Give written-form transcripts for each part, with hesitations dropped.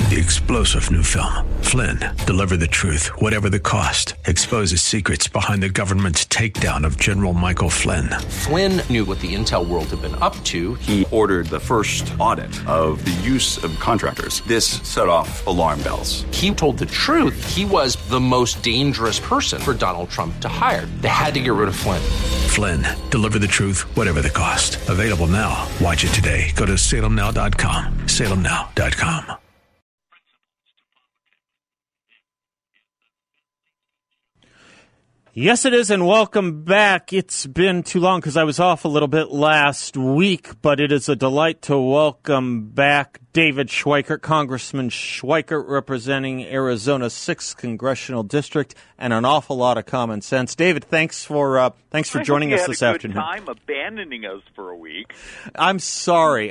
The explosive new film, Flynn, deliver the truth, whatever the cost, exposes secrets behind the government's takedown of General Michael Flynn. Flynn knew what the intel world had been up to. He ordered the first audit of the use of contractors. This set off alarm bells. He told the truth. He was the most dangerous person for Donald Trump to hire. They had to get rid of Flynn. Flynn, deliver the truth, whatever the cost. Available now. Watch it today. Go to salemnow.com. salemnow.com. Yes, it is, and welcome back. It's been too long because I was off a little bit last week, but it is a delight to welcome back David Schweikert, Congressman Schweikert, representing Arizona's 6th Congressional District, and an awful lot of common sense. David, thanks for joining us this afternoon. I had a good time abandoning us for a week. I'm sorry.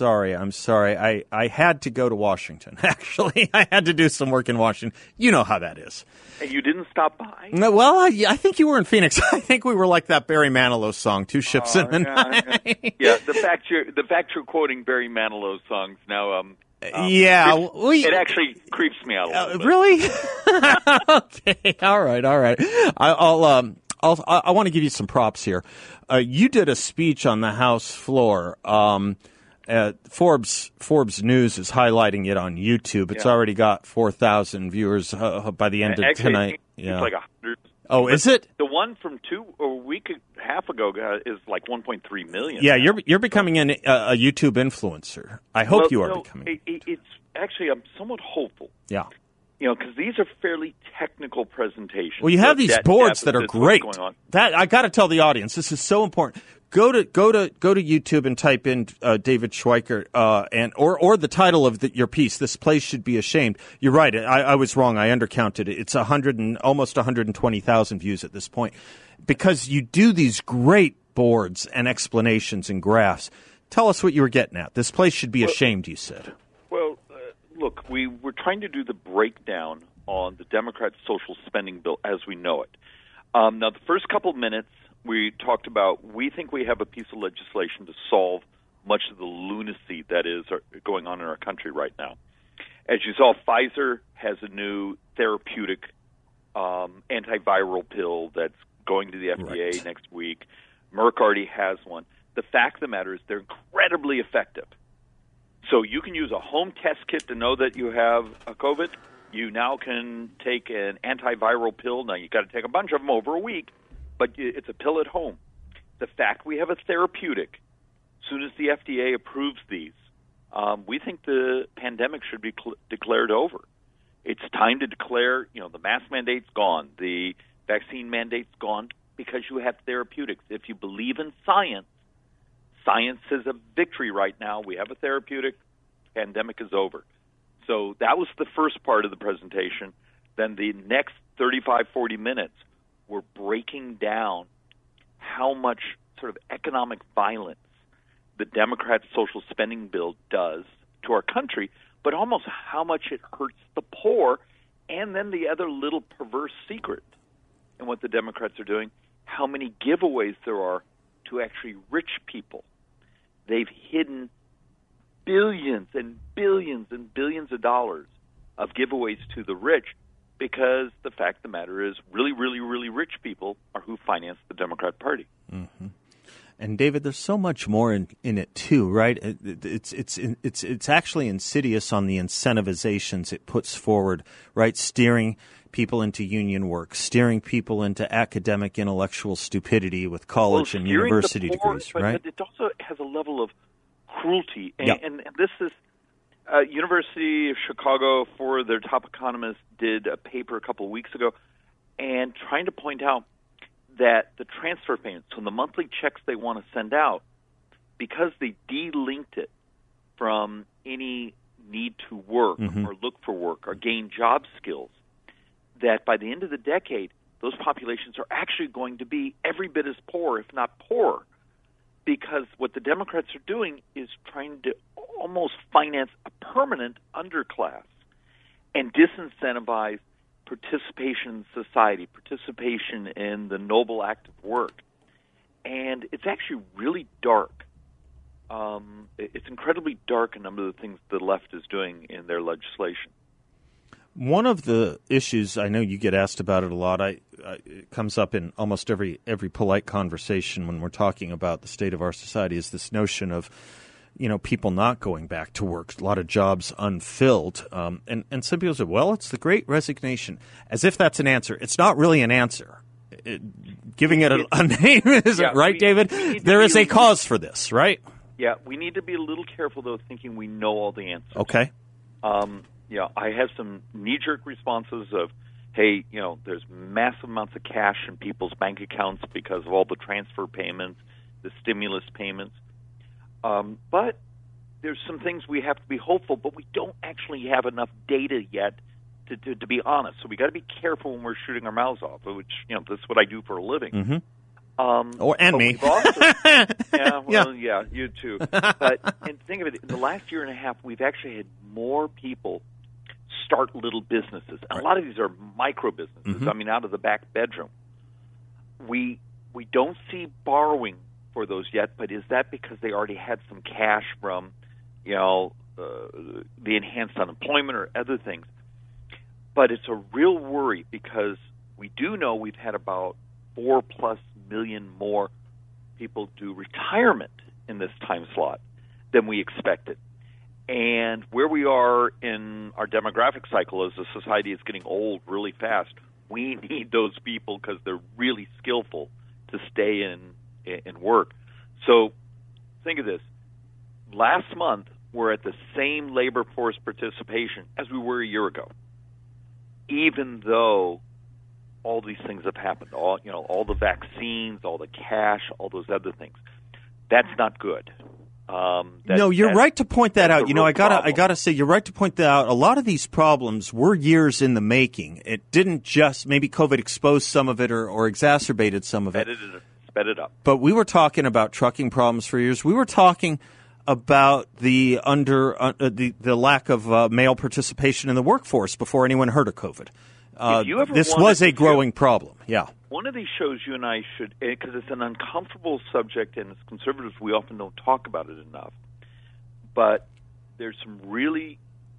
I had to go to Washington, actually. I had to do some work in Washington. You know how that is. And you didn't stop by? No, well, I think you were in Phoenix. I think we were like that Barry Manilow song, Two Ships in the Night. Yeah, the fact you're quoting Barry Manilow songs now. It actually creeps me out a little bit. Really? Okay. All right. I want to give you some props here. You did a speech on the House floor. Forbes News is highlighting it on YouTube. It's already got 4,000 viewers by the end of tonight. It's like 100. Oh, is it? The one from a week and a half ago is like 1.3 million. Yeah, you're becoming a YouTube influencer. I hope you are becoming. It's actually, I'm somewhat hopeful. Yeah. Because these are fairly technical presentations. Well, you have these boards that are great. That I got to tell the audience, this is so important. Go to YouTube and type in David Schweikert or the title of your piece. This place should be ashamed. You're right. I was wrong. I undercounted it. It's almost 120,000 views at this point, because you do these great boards and explanations and graphs. Tell us what you were getting at. This place should be ashamed, you said. Well, look, we were trying to do the breakdown on the Democrats' social spending bill as we know it. Now, the first couple of minutes, we talked about, we think we have a piece of legislation to solve much of the lunacy that is going on in our country right now. As you saw, Pfizer has a new therapeutic antiviral pill that's going to the FDA next week. Merck already has one. The fact of the matter is they're incredibly effective. So you can use a home test kit to know that you have a COVID. You now can take an antiviral pill. Now, you've got to take a bunch of them over a week, but it's a pill at home. The fact we have a therapeutic, as soon as the FDA approves these, we think the pandemic should be declared over. It's time to declare, the mask mandate's gone, the vaccine mandate's gone, because you have therapeutics. If you believe in science, science is a victory right now. We have a therapeutic. Pandemic is over. So that was the first part of the presentation. Then the next 35, 40 minutes, we're breaking down how much sort of economic violence the Democrats' social spending bill does to our country, but almost how much it hurts the poor, and then the other little perverse secret in what the Democrats are doing, how many giveaways there are to actually rich people. They've hidden billions and billions and billions of dollars of giveaways to the rich, because the fact of the matter is really, really, really rich people are who finance the Democrat Party. Mm-hmm. And David, there's so much more in it too, right? It's actually insidious on the incentivizations it puts forward, right? Steering people into union work, steering people into academic intellectual stupidity with college and university degrees, right? But it also has a level of cruelty, and this is University of Chicago, for their top economists, did a paper a couple of weeks ago, and trying to point out that the transfer payments, so the monthly checks they want to send out, because they de-linked it from any need to work or look for work or gain job skills, that by the end of the decade, those populations are actually going to be every bit as poor, if not poorer, because what the Democrats are doing is trying to almost finance a permanent underclass and disincentivize participation in society, participation in the noble act of work. And it's actually really dark. it's incredibly dark, a number of the things the left is doing in their legislation. One of the issues, I know you get asked about it a lot, it comes up in almost every polite conversation when we're talking about the state of our society, is this notion of, people not going back to work, a lot of jobs unfilled. And some people say, well, it's the Great Resignation, as if that's an answer. It's not really an answer. Giving it a name isn't right, David? There is a cause for this, right? Yeah, we need to be a little careful, though, thinking we know all the answers. Okay. I have some knee-jerk responses of, hey, there's massive amounts of cash in people's bank accounts because of all the transfer payments, the stimulus payments. But there's some things we have to be hopeful, but we don't actually have enough data yet to be honest. So we got to be careful when we're shooting our mouths off, which, this is what I do for a living. Mm-hmm. And me. Yeah, you too. But and think of it, in the last year and a half, we've actually had more people start little businesses. And a lot of these are micro businesses, out of the back bedroom. We don't see borrowing for those yet, but is that because they already had some cash from, the enhanced unemployment or other things? But it's a real worry because we do know we've had about 4+ million more people do retirement in this time slot than we expected. And where we are in our demographic cycle as a society is getting old really fast, we need those people because they're really skillful to stay in work. So think of this. Last month, we're at the same labor force participation as we were a year ago, even though all these things have happened, all the vaccines, all the cash, all those other things. That's not good. No, you're right to point that out. I gotta say, you're right to point that out. A lot of these problems were years in the making. It didn't just, maybe COVID exposed some of it or exacerbated some of it. Sped it up. But we were talking about trucking problems for years. We were talking about the lack of male participation in the workforce before anyone heard of COVID. This was a growing problem. Yeah. One of these shows you and I should, because it's an uncomfortable subject, and as conservatives we often don't talk about it enough, but there's some really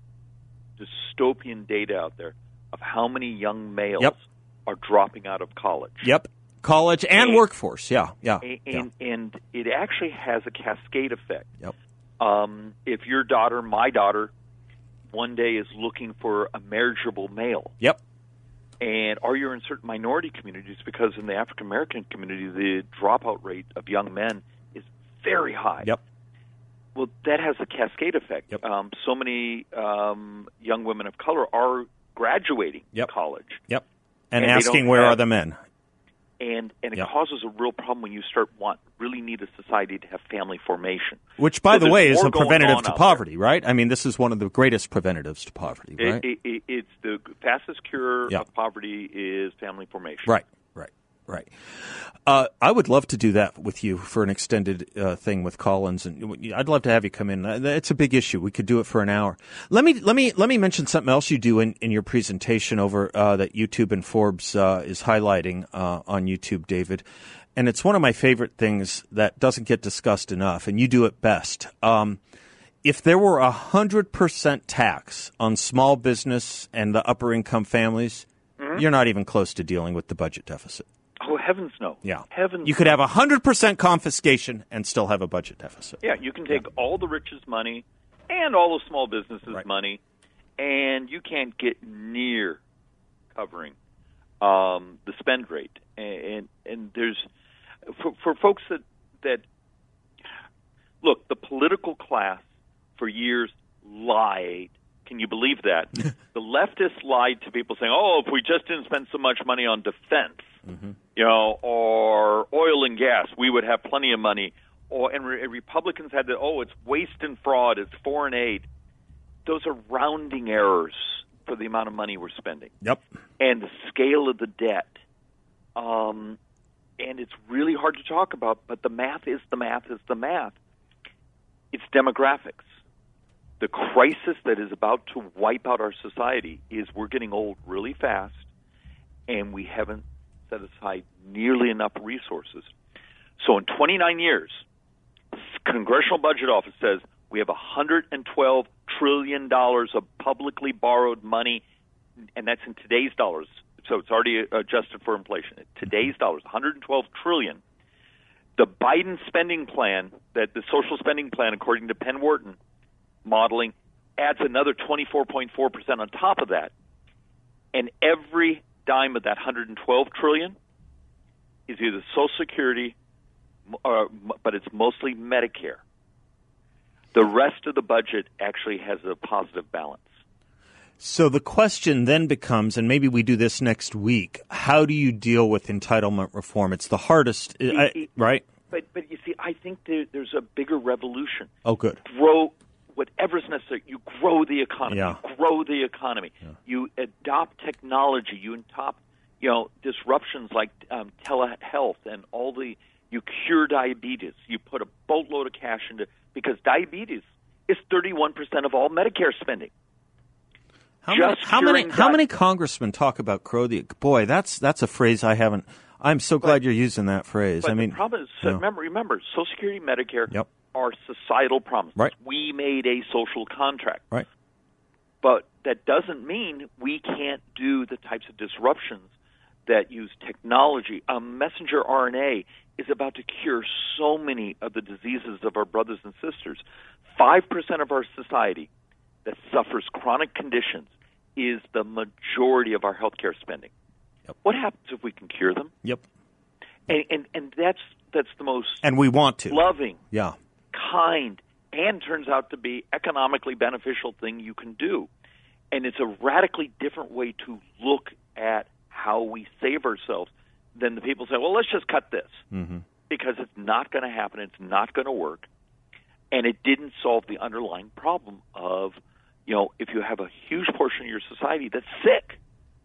dystopian data out there of how many young males are dropping out of college. Yep. College and workforce. Yeah. And it actually has a cascade effect. Yep. If your daughter, my daughter, one day is looking for a marriageable male. Yep. Or you're in certain minority communities, because in the African American community, the dropout rate of young men is very high. Yep. Well, that has a cascade effect. Yep. So many young women of color are graduating college. Yep. And asking, where are the men? And it causes a real problem when you really need a society to have family formation. Which, by the way, is a preventative to poverty, right? I mean, this is one of the greatest preventatives to poverty, right? It's the fastest cure of poverty is family formation. Right. I would love to do that with you for an extended thing with Collins, and I'd love to have you come in. It's a big issue. We could do it for an hour. Let me mention something else you do in your presentation over that YouTube and Forbes is highlighting on YouTube, David. And it's one of my favorite things that doesn't get discussed enough, and you do it best. If there were 100% tax on small business and the upper income families, you're not even close to dealing with the budget deficit. Oh, heavens no. Yeah. Heavens you could have 100% confiscation and still have a budget deficit. Yeah, you can take all the rich's money and all the small businesses' money, and you can't get near covering the spend rate. And there's, for folks that look, the political class for years lied. Can you believe that? The leftists lied to people saying, if we just didn't spend so much money on defense, or oil and gas, we would have plenty of money. And Republicans had it's waste and fraud, it's foreign aid. Those are rounding errors for the amount of money we're spending. Yep. And the scale of the debt. And it's really hard to talk about, but the math is the math is the math. It's demographics. The crisis that is about to wipe out our society is we're getting old really fast, and we haven't set aside nearly enough resources. So in 29 years, Congressional Budget Office says we have $112 trillion of publicly borrowed money, and that's in today's dollars. So it's already adjusted for inflation. Today's dollars, $112 trillion. The Biden spending plan, that the social spending plan, according to Penn Wharton modeling, adds another 24.4% on top of that. And every dime of that $112 trillion is either Social Security, but it's mostly Medicare. The rest of the budget actually has a positive balance. So the question then becomes, and maybe we do this next week, how do you deal with entitlement reform? It's the hardest, right? But you see, I think there's a bigger revolution. Oh, good. Grow whatever's necessary. You grow the economy. Yeah. You grow the economy. Yeah. You adopt technology. You adopt, disruptions like telehealth and you cure diabetes. You put a boatload of cash into, because diabetes is 31% of all Medicare spending. How many congressmen talk about grow the? Boy, that's a phrase I haven't. I'm so glad you're using that phrase. But the problem is, remember, Social Security, Medicare are societal promises. Right. We made a social contract. Right. But that doesn't mean we can't do the types of disruptions that use technology. Messenger RNA is about to cure so many of the diseases of our brothers and sisters. 5% of our society that suffers chronic conditions is the majority of our healthcare spending. Yep. What happens if we can cure them? Yep. And that's the most and we want to loving, yeah, kind, and turns out to be economically beneficial thing you can do. And it's a radically different way to look at how we save ourselves than the people say, well, let's just cut this. Mm-hmm. Because it's not going to happen. It's not going to work. And it didn't solve the underlying problem of, if you have a huge portion of your society that's sick,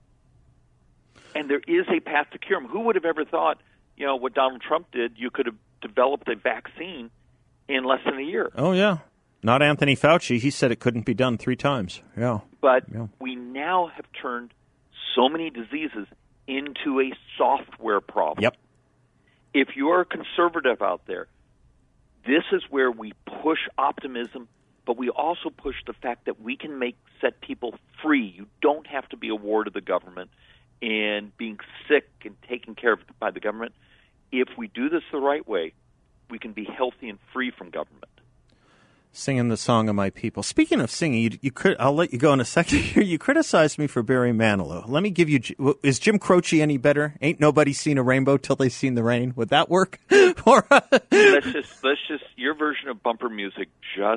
and there is a path to cure them. Who would have ever thought, what Donald Trump did, you could have developed a vaccine in less than a year? Oh, yeah. Not Anthony Fauci. He said it couldn't be done 3 times. Yeah. But we now have turned so many diseases into a software problem. Yep. If you're a conservative out there, this is where we push optimism, but we also push the fact that we can set people free. You don't have to be a ward of the government and being sick and taken care of by the government. If we do this the right way, we can be healthy and free from government. Singing the song of my people. Speaking of singing, I'll let you go in a second here. You criticized me for Barry Manilow. Let me give you, is Jim Croce any better? Ain't nobody seen a rainbow till they seen the rain. Would that work? let's just your version of bumper music.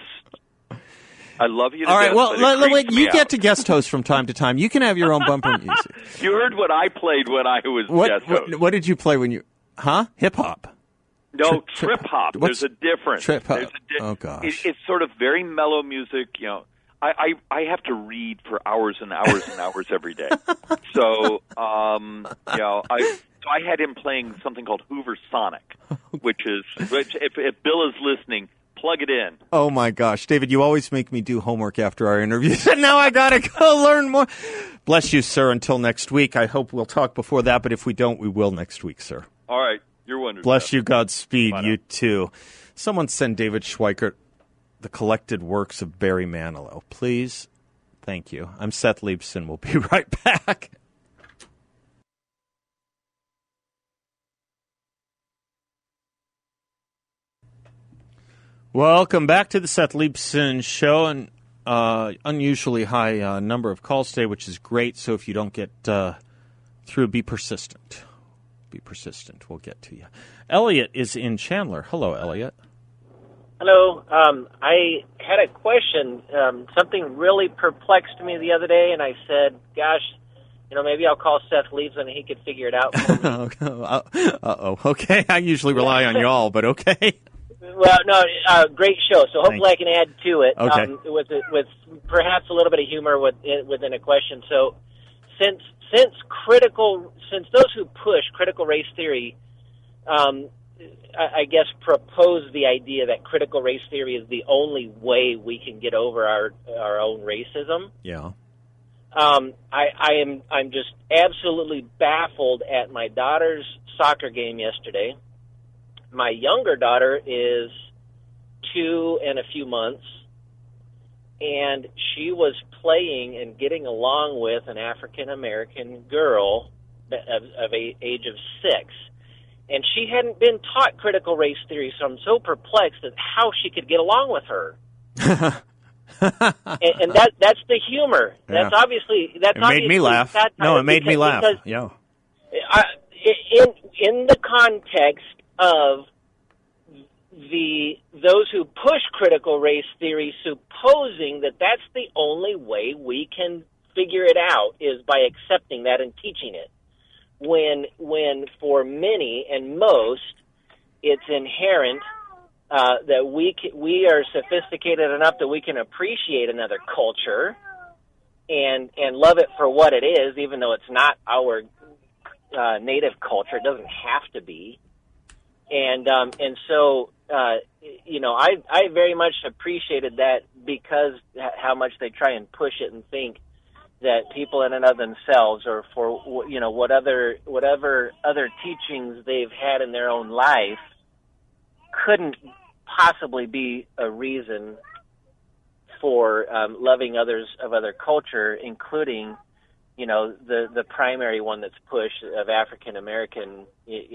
I love you to all right, death, well, wait, you get out. to guest host from time to time. You can have your own bumper music. You heard what I played when I was guest host. What did you play when you, hip hop? No, trip hop. There's a difference. Trip hop. Oh gosh. It's sort of very mellow music. I have to read for hours and hours and hours every day. So I had him playing something called Hoover Sonic, which if Bill is listening, plug it in. Oh my gosh, David, you always make me do homework after our interviews, and now I gotta go learn more. Bless you, sir. Until next week. I hope we'll talk before that, but if we don't, we will next week, sir. All right. You're wonderful. Bless you, Godspeed, you too. Someone send David Schweikert the collected works of Barry Manilow, please. Thank you. I'm Seth Leibson. We'll be right back. Welcome back to the Seth Leibson Show, and unusually high number of calls today, which is great. So if you don't get through, be persistent. Be persistent. We'll get to you. Elliot is in Chandler. Hello, Elliot. Hello. I had a question. Something really perplexed me the other day, and I said, gosh, maybe I'll call Seth Leibson and he could figure it out for me. Uh-oh. Okay. I usually rely on y'all, but okay. Well, no, great show. So hopefully I can add to it. Okay. With perhaps a little bit of humor within a question. So since those who push critical race theory, I guess propose the idea that critical race theory is the only way we can get over our own racism. Yeah. I'm just absolutely baffled at my daughter's soccer game yesterday. My younger daughter is 2 and a few months, and she was playing and getting along with an African-American girl of age of 6. And she hadn't been taught critical race theory, so I'm so perplexed at how she could get along with her. and that's the humor. Yeah. It made me laugh. No, it made me laugh. Yeah. In the context of those who push critical race theory, supposing that that's the only way we can figure it out is by accepting that and teaching it. When for many and most, it's inherent that we are sophisticated enough that we can appreciate another culture and love it for what it is, even though it's not our native culture. It doesn't have to be. And so I very much appreciated that, because how much they try and push it and think that people in and of themselves, or for whatever other teachings they've had in their own life, couldn't possibly be a reason for loving others of other culture, including the primary one that's pushed of African American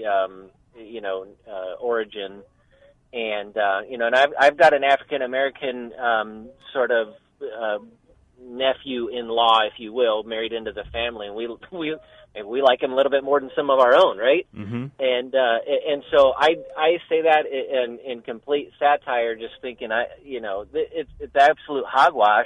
origin, and and I've got an African American sort of nephew-in-law, if you will, married into the family, and we like him a little bit more than some of our own, right? Mm-hmm. And so I say that in complete satire, just thinking it's absolute hogwash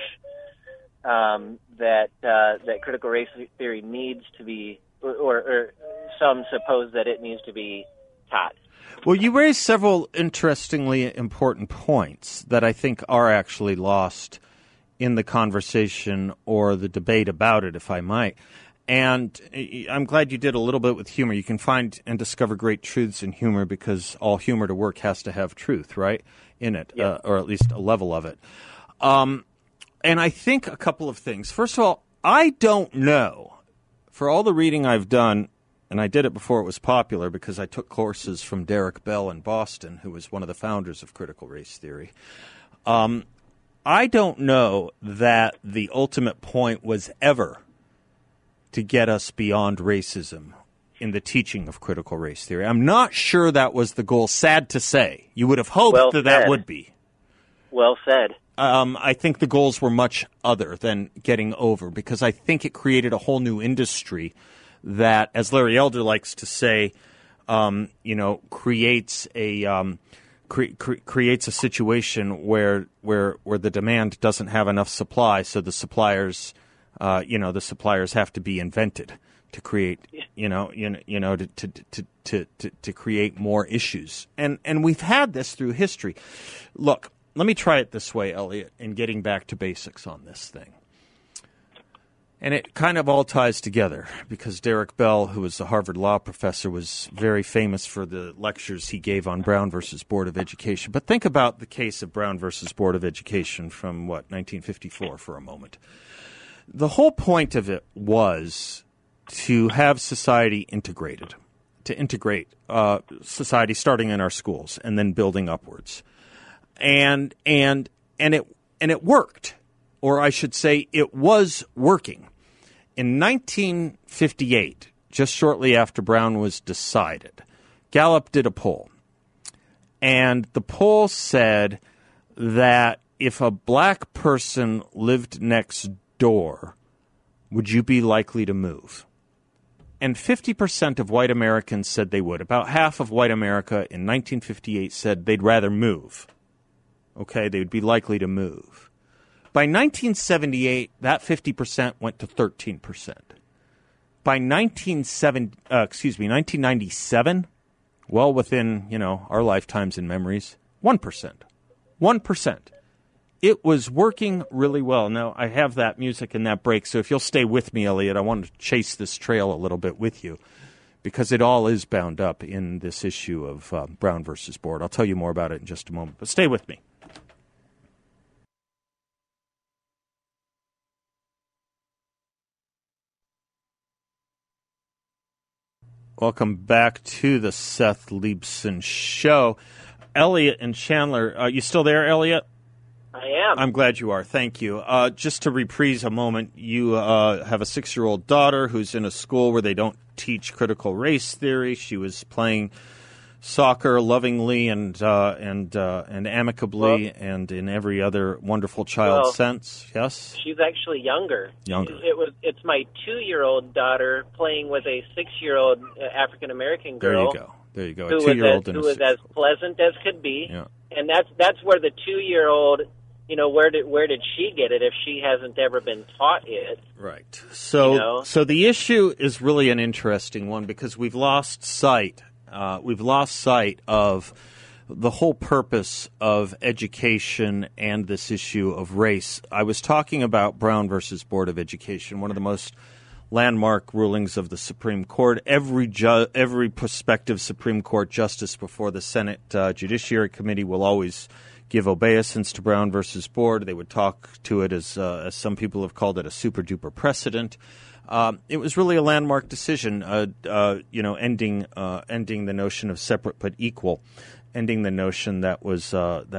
that critical race theory needs to be, or some suppose that it needs to be taught. Well, you raised several interestingly important points that I think are actually lost in the conversation or the debate about it, if I might. And I'm glad you did a little bit with humor. You can find and discover great truths in humor, because all humor to work has to have truth, right, in it, yeah. Or at least a level of it. And I think a couple of things. First of all, I don't know, for all the reading I've done, and I did it before it was popular because I took courses from Derek Bell in Boston, who was one of the founders of critical race theory. I don't know that the ultimate point was ever to get us beyond racism in the teaching of critical race theory. I'm not sure that was the goal. Sad to say. You would have hoped that would be. Well said. I think the goals were much other than getting over, because I think it created a whole new industry that, as Larry Elder likes to say, creates a creates a situation where the demand doesn't have enough supply, so the suppliers have to be invented to create to create more issues, and we've had this through history. Look, let me try it this way, Elliot, in getting back to basics on this thing. And it kind of all ties together, because Derek Bell, who was a Harvard law professor, was very famous for the lectures he gave on Brown versus Board of Education. But think about the case of Brown versus Board of Education from, 1954 for a moment. The whole point of it was to have society integrated, to integrate society starting in our schools and then building upwards. And it worked, or I should say it was working. In 1958, just shortly after Brown was decided, Gallup did a poll. And the poll said that if a black person lived next door, would you be likely to move? And 50% of white Americans said they would. About half of white America in 1958 said they'd rather move. Okay, they would be likely to move. By 1978, that 50% went to 13%. By 1997, well within, our lifetimes and memories, 1%. 1%. It was working really well. Now, I have that music and that break, so if you'll stay with me, Elliot, I want to chase this trail a little bit with you, because it all is bound up in this issue of Brown versus Board. I'll tell you more about it in just a moment, but stay with me. Welcome back to the Seth Leibsohn Show. Elliot and Chandler. Are you still there, Elliot? I am. I'm glad you are. Thank you. Just to reprise a moment, you have a 6-year-old daughter who's in a school where they don't teach critical race theory. She was playing soccer lovingly and amicably and in every other wonderful child sense. Yes? She's actually younger. Younger. It's my 2-year-old daughter playing with a 6-year-old African-American girl. There you go. A 2-year-old who was as pleasant as could be. Yeah. And that's where the 2-year-old, where did she get it if she hasn't ever been taught it? Right. So the issue is really an interesting one because we've lost sight. We've lost sight of the whole purpose of education and this issue of race. I was talking about Brown versus Board of Education, one of the most landmark rulings of the Supreme Court. Every prospective Supreme Court justice before the Senate Judiciary Committee will always give obeisance to Brown versus Board. They would talk to it as some people have called it, a super-duper precedent. It was really a landmark decision, ending the notion of separate but equal, ending the notion that was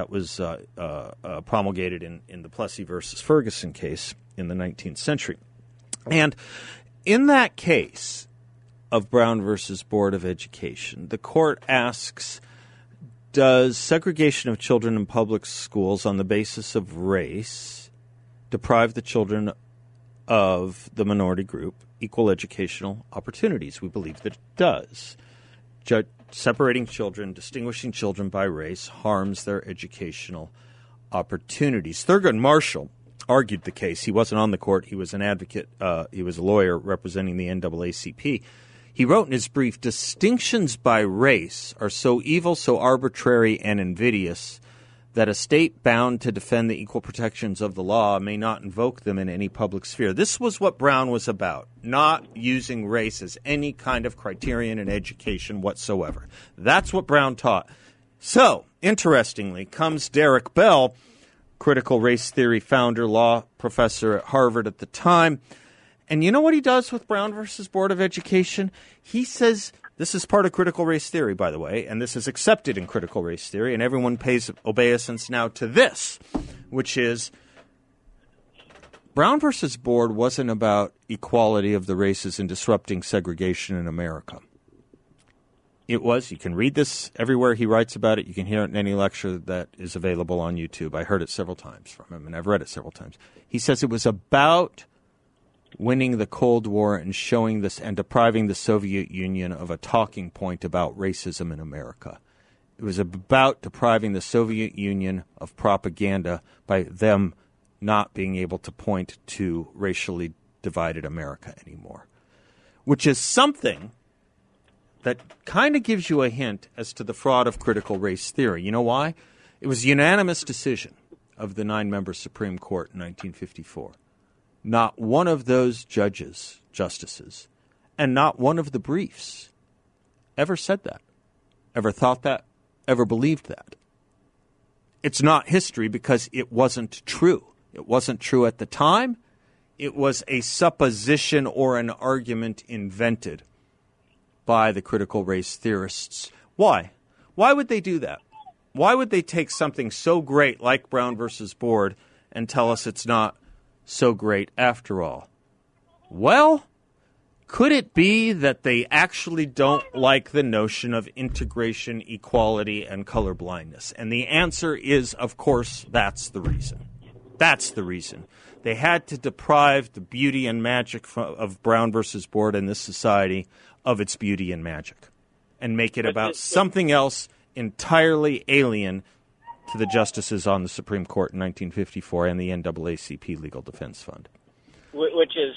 promulgated in the Plessy versus Ferguson case in the 19th century. And in that case of Brown versus Board of Education, the court asks, does segregation of children in public schools on the basis of race deprive the children of the minority group equal educational opportunities? We believe that it does. Separating children, distinguishing children by race harms their educational opportunities. Thurgood Marshall argued the case. He wasn't on the court. He was an advocate. He was a lawyer representing the NAACP. He wrote in his brief, distinctions by race are so evil, so arbitrary and invidious that a state bound to defend the equal protections of the law may not invoke them in any public sphere. This was what Brown was about, not using race as any kind of criterion in education whatsoever. That's what Brown taught. So, interestingly, comes Derek Bell, critical race theory founder, law professor at Harvard at the time. And you know what he does with Brown versus Board of Education? He says, this is part of critical race theory, by the way, and this is accepted in critical race theory, and everyone pays obeisance now to this, which is Brown versus Board wasn't about equality of the races and disrupting segregation in America. It was. You can read this everywhere he writes about it. You can hear it in any lecture that is available on YouTube. I heard it several times from him, and I've read it several times. He says it was about winning the Cold War and showing this and depriving the Soviet Union of a talking point about racism in America. It was about depriving the Soviet Union of propaganda by them not being able to point to racially divided America anymore, which is something that kind of gives you a hint as to the fraud of critical race theory. You know why? It was a unanimous decision of the 9-member Supreme Court in 1954. Not one of those justices, and not one of the briefs ever said that, ever thought that, ever believed that. It's not history because it wasn't true. It wasn't true at the time. It was a supposition or an argument invented by the critical race theorists. Why? Why would they do that? Why would they take something so great like Brown versus Board and tell us it's not so great after all? Well, could it be that they actually don't like the notion of integration, equality, and colorblindness? And the answer is, of course, that's the reason. That's the reason. They had to deprive the beauty and magic of Brown versus Board in this society of its beauty and magic and make it about something else entirely alien to the justices on the Supreme Court in 1954 and the NAACP Legal Defense Fund. Which is,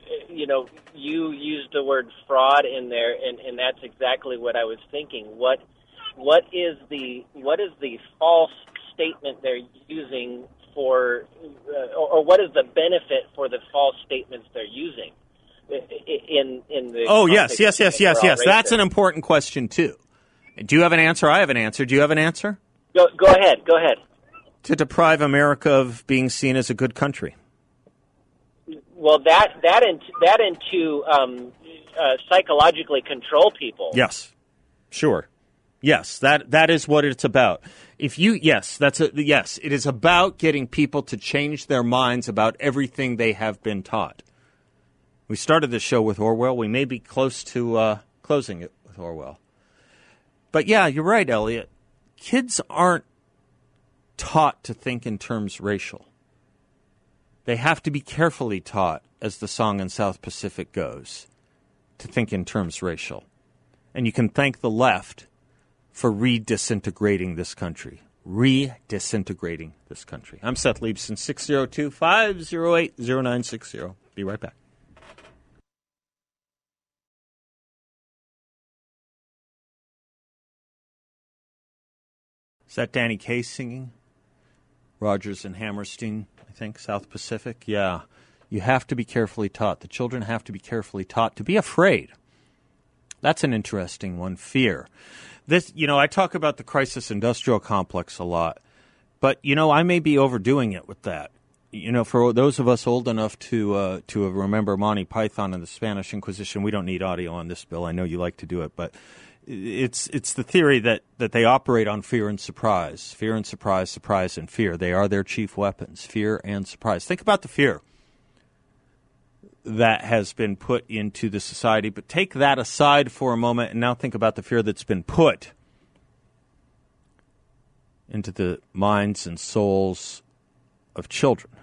you used the word fraud in there, and that's exactly what I was thinking. What is the false statement they're using for, or what is the benefit for the false statements they're using? In the yes. That's an important question too. Do you have an answer? I have an answer. Do you have an answer? Go ahead. To deprive America of being seen as a good country. Well, that and to psychologically control people. Yes, sure. Yes, that is what it's about. It is about getting people to change their minds about everything they have been taught. We started the show with Orwell. We may be close to closing it with Orwell. But yeah, you're right, Elliot. Kids aren't taught to think in terms racial. They have to be carefully taught, as the song in South Pacific goes, to think in terms racial. And you can thank the left for redisintegrating this country. Redisintegrating this country. I'm Seth Leibson, 602-508-0960. Be right back. Is that Danny Kaye singing? Rodgers and Hammerstein, I think, South Pacific. Yeah. You have to be carefully taught. The children have to be carefully taught to be afraid. That's an interesting one. Fear. I talk about the crisis industrial complex a lot, but, I may be overdoing it with that. For those of us old enough to remember Monty Python and the Spanish Inquisition, we don't need audio on this, Bill. I know you like to do it, but it's the theory that they operate on fear and surprise. Fear and surprise, surprise and fear. They are their chief weapons, fear and surprise. Think about the fear that has been put into the society. But take that aside for a moment and now think about the fear that's been put into the minds and souls of children.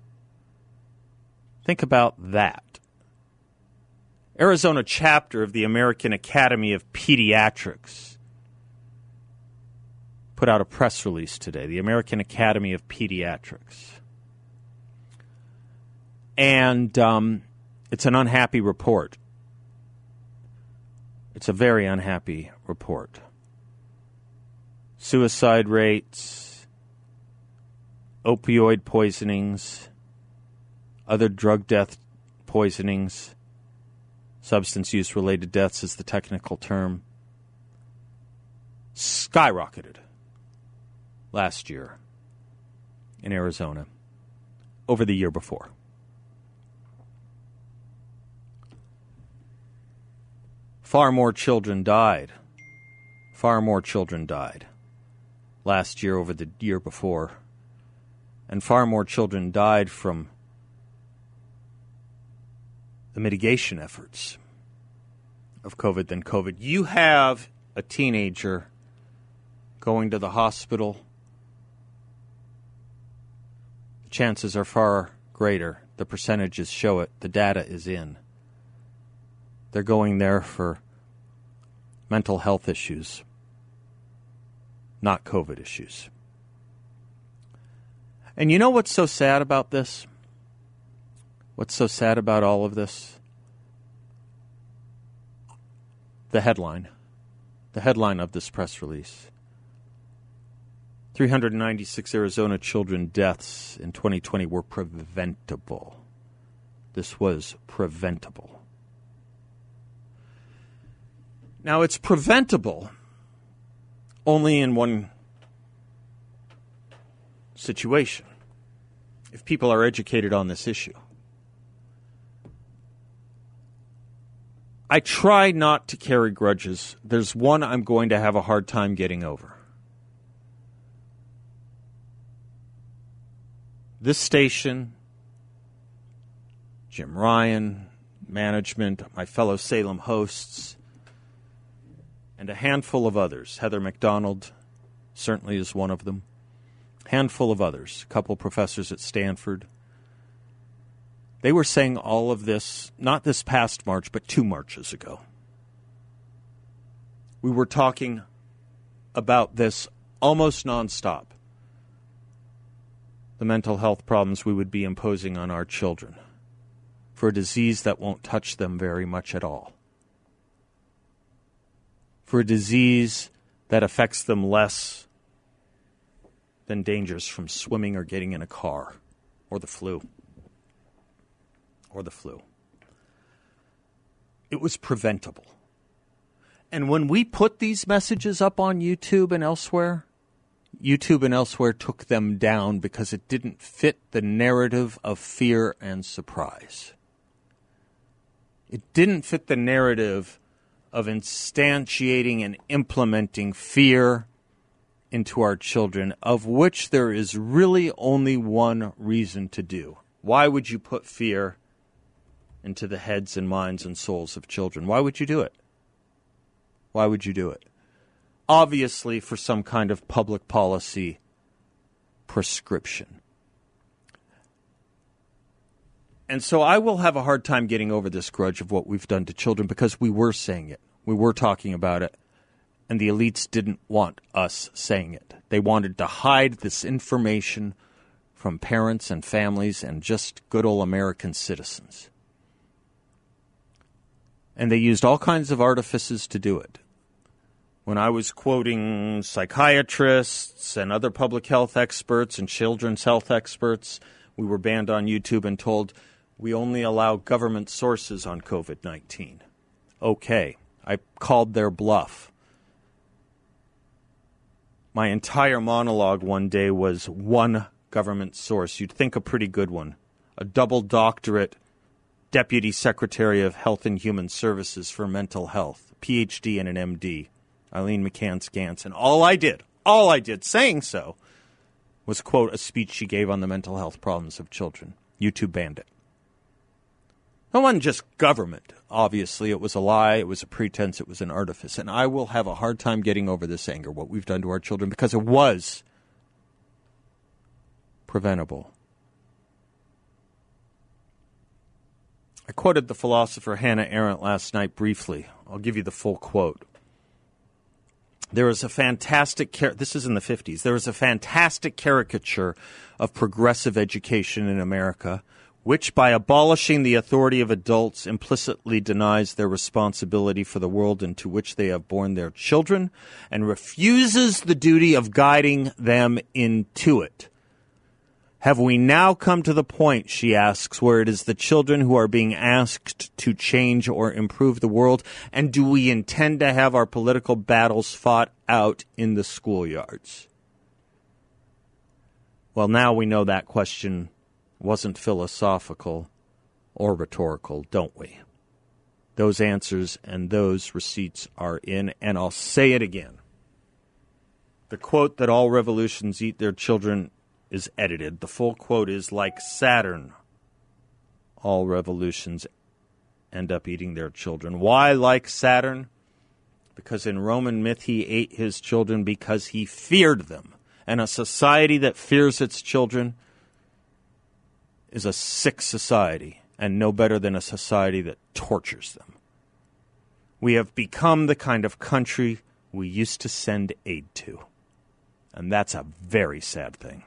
Think about that. Arizona chapter of the American Academy of Pediatrics put out a press release today, the American Academy of Pediatrics. And it's an unhappy report. It's a very unhappy report. Suicide rates, opioid poisonings, other drug death poisonings, substance use related deaths is the technical term, skyrocketed last year in Arizona over the year before. Far more children died. Far more children died last year over the year before. And far more children died from the mitigation efforts of COVID than COVID. You have a teenager going to the hospital. The chances are far greater. The percentages show it. The data is in. They're going there for mental health issues, not COVID issues. And you know what's so sad about this? What's so sad about all of this? The headline of this press release. 396 Arizona children deaths in 2020 were preventable. This was preventable. Now, it's preventable only in one situation, if people are educated on this issue. I try not to carry grudges. There's one I'm going to have a hard time getting over. This station, Jim Ryan, management, my fellow Salem hosts, and a handful of others. Heather McDonald certainly is one of them. Handful of others, a couple professors at Stanford. They were saying all of this, not this past March, but 2 Marches ago. We were talking about this almost nonstop. The mental health problems we would be imposing on our children for a disease that won't touch them very much at all. For a disease that affects them less than dangers from swimming or getting in a car or the flu. It was preventable. And when we put these messages up on YouTube and elsewhere took them down because it didn't fit the narrative of fear and surprise. It didn't fit the narrative of instantiating and implementing fear into our children, of which there is really only one reason to do. Why would you put fear into the heads and minds and souls of children? Why would you do it? Why would you do it? Obviously, for some kind of public policy prescription. And so I will have a hard time getting over this grudge of what we've done to children, because we were saying it. We were talking about it. And the elites didn't want us saying it. They wanted to hide this information from parents and families and just good old American citizens. And they used all kinds of artifices to do it. When I was quoting psychiatrists and other public health experts and children's health experts, we were banned on YouTube and told we only allow government sources on COVID-19. Okay, I called their bluff. My entire monologue one day was one government source. You'd think a pretty good one. A double doctorate Deputy Secretary of Health and Human Services for Mental Health, PhD and an MD, Eileen McCann-Scans. And all I did, saying so, was quote a speech she gave on the mental health problems of children. YouTube banned it. It wasn't just government. Obviously, it was a lie, it was a pretense, it was an artifice. And I will have a hard time getting over this anger, what we've done to our children, because it was preventable. I quoted the philosopher Hannah Arendt last night briefly. I'll give you the full quote. There is a fantastic, this is in the 50s, there is a fantastic caricature of progressive education in America, which by abolishing the authority of adults implicitly denies their responsibility for the world into which they have born their children and refuses the duty of guiding them into it. Have we now come to the point, she asks, where it is the children who are being asked to change or improve the world? And do we intend to have our political battles fought out in the schoolyards? Well, now we know that question wasn't philosophical or rhetorical, don't we? Those answers and those receipts are in, and I'll say it again. The quote that all revolutions eat their children is edited. The full quote is, like Saturn, all revolutions end up eating their children. Why like Saturn? Because in Roman myth he ate his children because he feared them. And a society that fears its children is a sick society, and no better than a society that tortures them. We have become the kind of country we used to send aid to. And that's a very sad thing.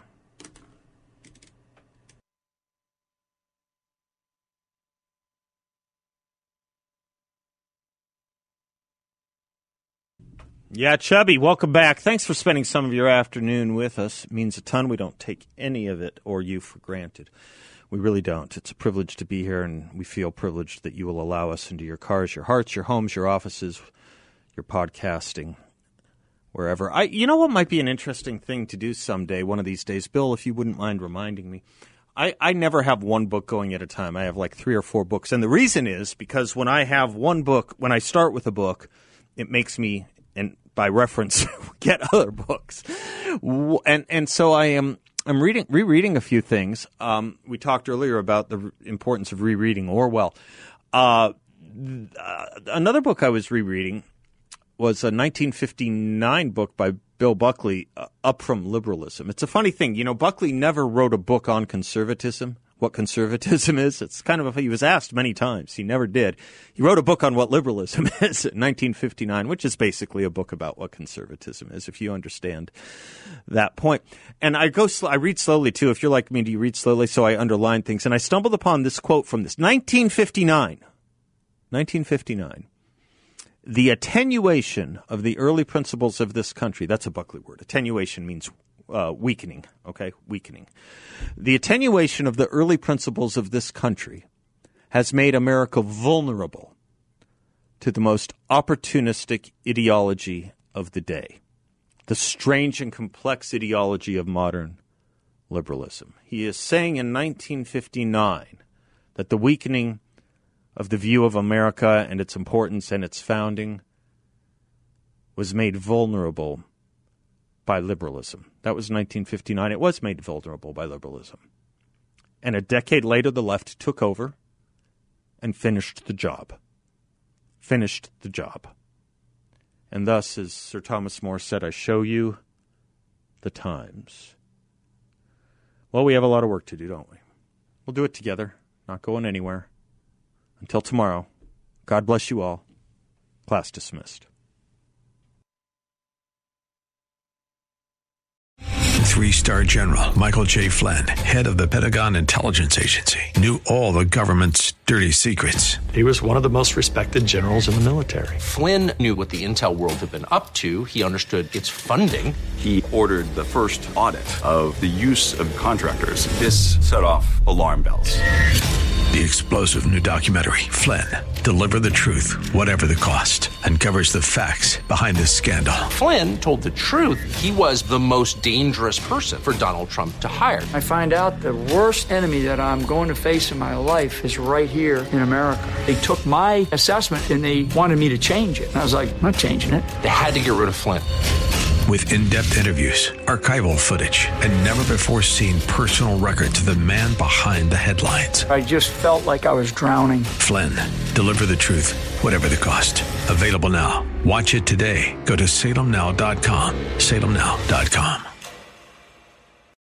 Yeah, Chubby, welcome back. Thanks for spending some of your afternoon with us. It means a ton. We don't take any of it or you for granted. We really don't. It's a privilege to be here, and we feel privileged that you will allow us into your cars, your hearts, your homes, your offices, your podcasting, wherever. You know what might be an interesting thing to do someday, one of these days? Bill, if you wouldn't mind reminding me. I never have one book going at a time. I have like 3 or 4 books. And the reason is because when I have one book, when I start with a book, it makes me, and by reference, get other books. And so I'm rereading a few things. We talked earlier about the importance of rereading Orwell. Another book I was rereading was a 1959 book by Bill Buckley, Up From Liberalism. It's a funny thing. You know, Buckley never wrote a book on conservatism, what conservatism is. It's kind of he was asked many times. He never did. He wrote a book on what liberalism is in 1959, which is basically a book about what conservatism is, if you understand that point. And I read slowly, too. If you're like me, do you read slowly? So I underline things. And I stumbled upon this quote from this. 1959. The attenuation of the early principles of this country, that's a Buckley word. Attenuation means weakening, okay? Weakening. The attenuation of the early principles of this country has made America vulnerable to the most opportunistic ideology of the day, the strange and complex ideology of modern liberalism. He is saying in 1959 that the weakening of the view of America and its importance and its founding was made vulnerable by liberalism. That was 1959. It was made vulnerable by liberalism. And a decade later, the left took over and finished the job. Finished the job. And thus, as Sir Thomas More said, I show you the times. Well, we have a lot of work to do, don't we? We'll do it together, not going anywhere. Until tomorrow, God bless you all. Class dismissed. Three-star General Michael J. Flynn, head of the Pentagon Intelligence Agency, knew all the government's dirty secrets. He was one of the most respected generals in the military. Flynn knew what the intel world had been up to. He understood its funding. He ordered the first audit of the use of contractors. This set off alarm bells. The explosive new documentary, Flynn, Deliver the Truth, Whatever the Cost, uncovers the facts behind this scandal. Flynn told the truth. He was the most dangerous person for Donald Trump to hire. I find out the worst enemy that I'm going to face in my life is right here in America. They took my assessment and they wanted me to change it. And I was like, I'm not changing it. They had to get rid of Flynn. With in-depth interviews, archival footage, and never-before-seen personal records of the man behind the headlines. I just felt like I was drowning. Flynn, Deliver the Truth, Whatever the Cost. Available now. Watch it today. Go to salemnow.com. salemnow.com.